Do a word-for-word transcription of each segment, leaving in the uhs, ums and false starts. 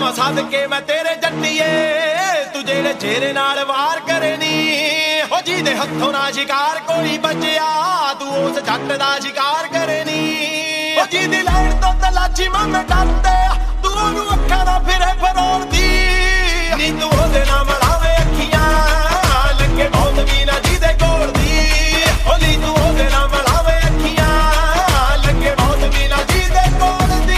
जावा सदके मैं तेरे जट्टिए तू जेड़े चेहरे नाल वार करे नी हो जी दे हथों ना शिकार कोई बचया तू उस जट दा शिकार करे नी हो जी दी लाइन तो तलाची मैं डरते तू ओनू अखां ना फिरे फरोड़दी नी तू ओदे नाल मलावे अखियां लगे बहुत भी ना जी दे कोल दी ओ नी तू ओदे नाल मलावे अखियां लगे बहुत भी ना जी दे कोल दी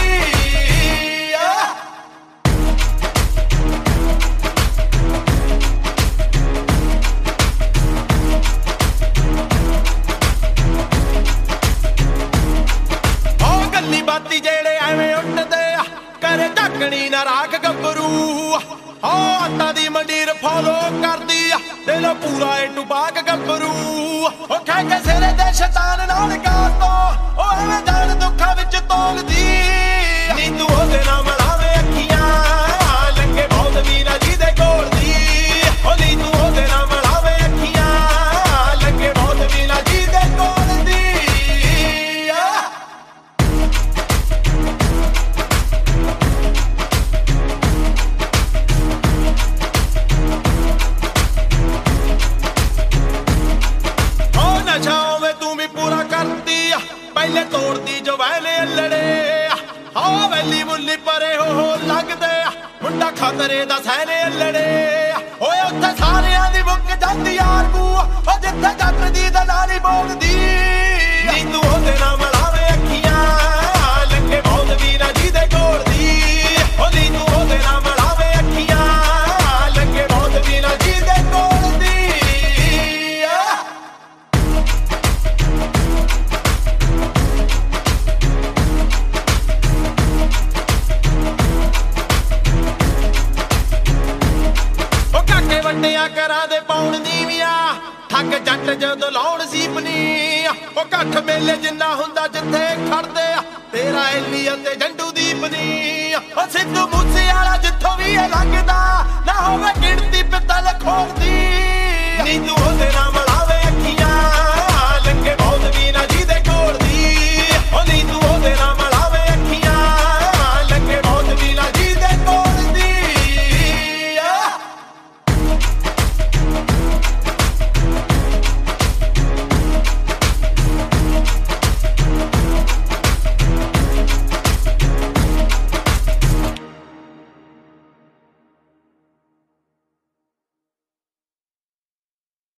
बाती जेड़े एवें उठदे करे ढकनी ना राख गबरू ओ अत्ता दी मंडीर फॉलो करदी दिल पूरा ए टुबाक गबरू ओ कह के सिरे दे शैतान नाल कास तो ओ एवें जान दुखां विच तोलदी नी तू ओदे नाल मलावे अखियां लगे बहुत भी ना जी दे कोल दी ओ नी तू ओदे नाल मलावे अखियां लगे बहुत भी ना जी दे कोल दी पहले तोड़ती जो वैले अल्लड़े हाँ वैली मुल्ली परे हो हो लगदे मुंडा खतरे दा सहने अल्लड़े ओए उत्थे सारियां दी मुक जांदी यार बू ओ जिथे जट दी दलाली बोलदी नी तू ओदे नाल मलावे अखियां लगे बहुत भी ना जी दे कोल दी ओ नी तू ओदे नाल मलावे अखियां लगे बहुत भी ना जी दे कोल दी ਵੱਡਿਆਂ ਕਰਾਂ ਦੇ ਪਾਉਣ ਨੀਵੀਆਂ ਠੱਗ ਜੱਟ ਜਦੋਂ ਲਾਉਣ ਸੀਪਨੀ ਉਹ ਕੱਠ ਮੇਲੇ ਜਿੰਨਾ ਹੁੰਦਾ ਜਿੱਥੇ ਖੜਦੇ ਤੇਰਾ ਐਲੀ ਅਤੇ ਜੰਡੂ ਦੀਪਨੀ ਉਹ ਸਿੱਧੂ ਮੂਸੇ ਵਾਲਾ ਜਿੱਥੋਂ ਵੀ ਇਹ ਲੰਘਦਾ ਨਾ ਹੋਵੇ ਗਿਣਤੀ ਪਿੱਤਲ ਖੋਲ